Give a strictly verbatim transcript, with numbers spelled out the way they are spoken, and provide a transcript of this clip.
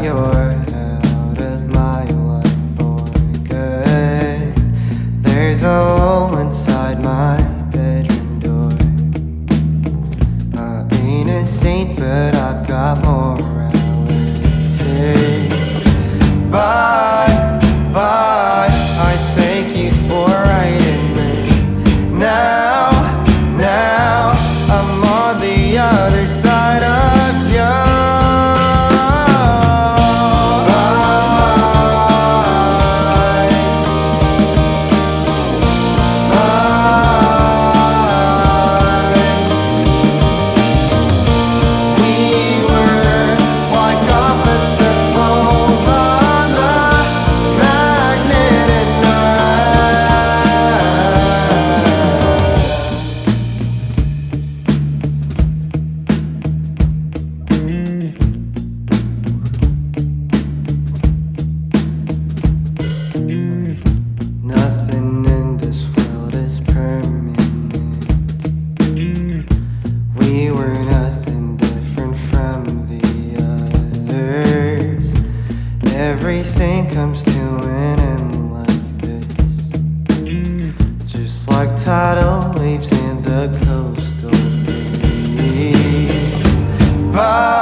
you're out of my life for good. There's a hole inside my bedroom door. I ain't a saint, but I've got morality. Bye, bye, I thank you for writing me. Now, now, I'm on the other side of you. Nothing in this world is permanent. We were nothing different from the others. Everything comes to an end like this, just like tidal waves in the coastal breeze. Bye.